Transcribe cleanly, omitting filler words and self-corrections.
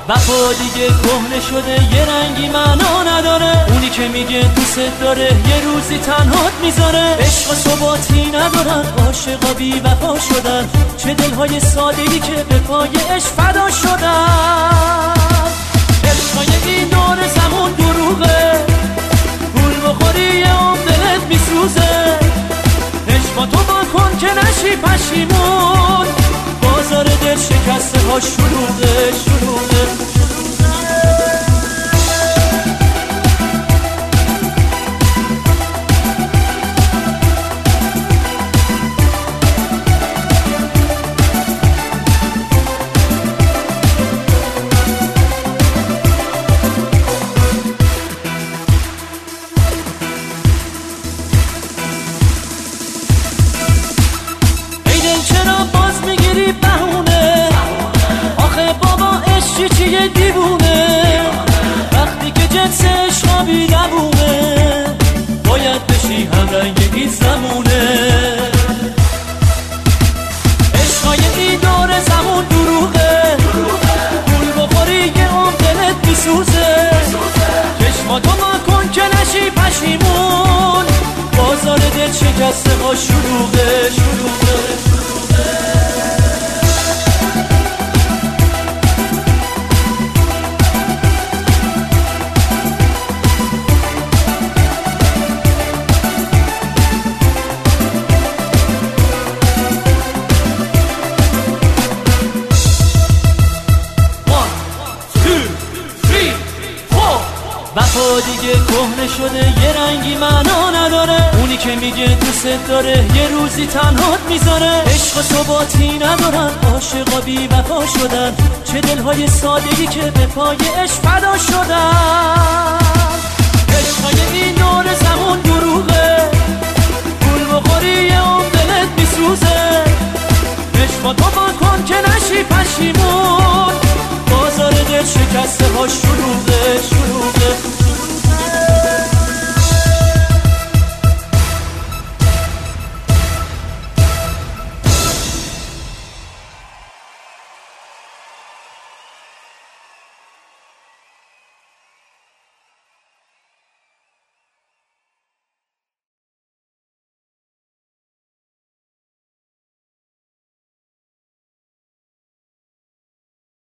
وفا دیگه کهنه شده، یه رنگی معنا نداره. اونی که میگه دوست داره یه روزی تنهات میذاره. عشق و ثباتی ندارن، عاشقا بی وفا شدن. چه دلهای ساده‌ای که به پای عشق فدا شدن. عشقای این دور زمون دروغه، پول بخوری یه عمر دلت میسوزه. عشقا تو بکن که نشی پشیمون، بازار دل شکسته ها شلوغه شلوغه. بهونه آخه بابا عشق چیه دیوونه، وقتی که جنس عشقا بی دوونه، باید بشی هم رنگ این زمونه. عشقای این دور زمون دروغه، پول بخوری یه عمر دلت میسوزه. چشماتو مکن که نشی پشیمون، بازار دل شکسته ها شلوغه شلوغه. وفا دیگه کهنه شده، یه رنگی معنا نداره. اونی که میگه دوست داره یه روزی تنهات میذاره. عشق و ثباتی ندارن، عاشقا بی وفا شدن. چه دلهای ساده‌ای که به پای عشق فدا شدن. عشقای این دور زمون دروغه، پول بخوری یه عمر دلت میسوزه. عشقا تو بکن که نشی پشیمون، بازار دل شکسته ها شلوغه شلوغه.